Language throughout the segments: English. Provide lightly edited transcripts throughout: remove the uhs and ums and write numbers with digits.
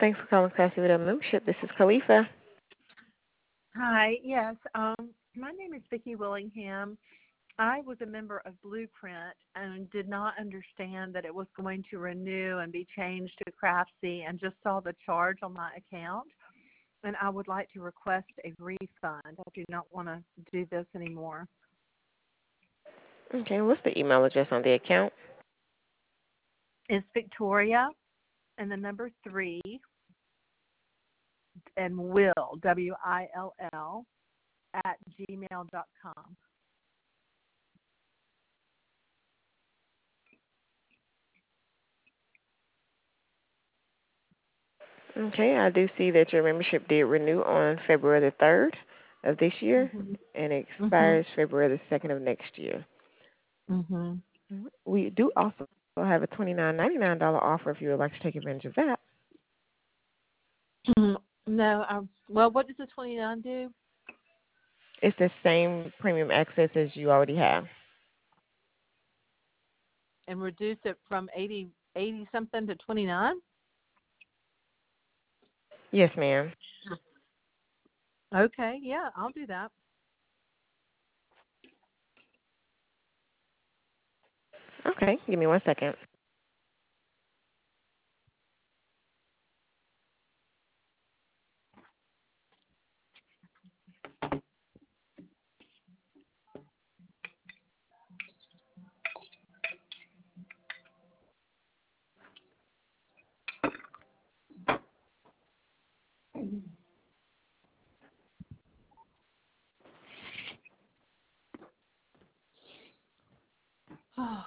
Thanks for calling Classy Video Membership. This is Khalifa. Hi, yes. My name is Vicki Willingham. I was a member of Blueprint and did not understand that it was going to renew and be changed to Craftsy and just saw the charge on my account. And I would like to request a refund. I do not want to do this anymore. Okay, what's the email address on the account? It's Victoria and the number 3 and Will, WILL, at gmail.com. Okay, I do see that your membership did renew on February the 3rd of this year, Mhm. and it Mhm. expires February the 2nd of next year. Mhm. We do also have a $29.99 offer if you would like to take advantage of that. No. Well, what does the 29 do? It's the same premium access as you already have. And reduce it from 80 something to 29? Yes, ma'am. Okay, yeah, I'll do that. Okay, give me 1 second. Oh,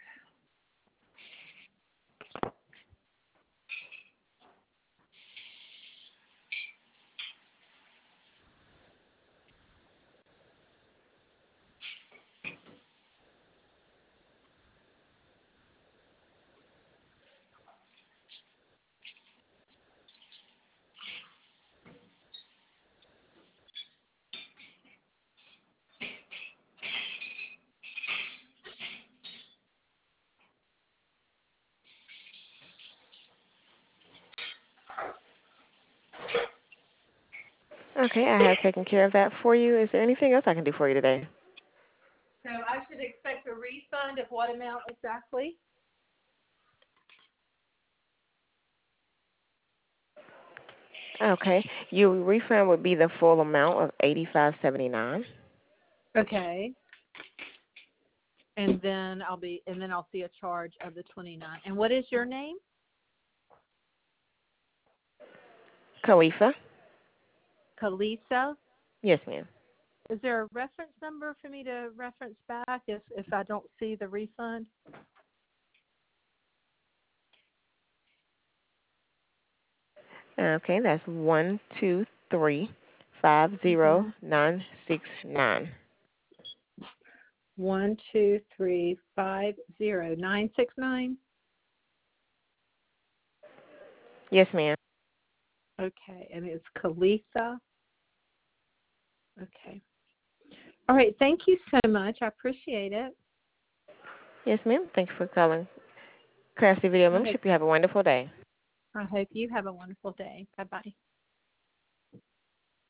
Okay, I have taken care of that for you. Is there anything else I can do for you today? so I should expect a refund of what amount exactly? Okay, your refund would be the full amount of $85.79. Okay. And then I'll see a charge of the 29. And what is your name? Khalifa? Kalisa. Yes, ma'am. Is there a reference number for me to reference back if I don't see the refund? Okay, that's 12350 969. 12350 969. Yes, ma'am. Okay, and it's Kalisa. Okay. All right. Thank you so much. I appreciate it. Yes, ma'am. Thank you for calling Classy Video I hope Membership. You have a wonderful day. I hope you have a wonderful day. Bye bye.